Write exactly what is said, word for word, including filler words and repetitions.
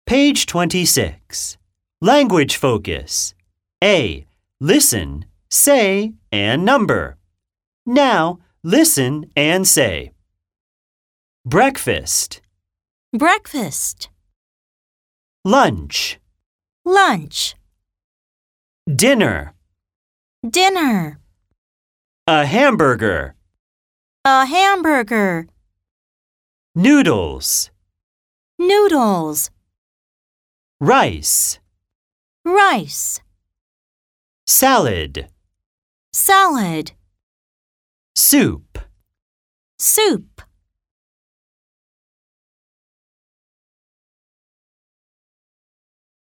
Page twenty-six. Language focus. A. Listen, say, and number. Now, listen and say. Breakfast. Breakfast. Lunch. Lunch. Dinner. Dinner. A hamburger. A hamburger. Noodles. Noodles. Rice. Rice. Salad. Salad. Soup. Soup.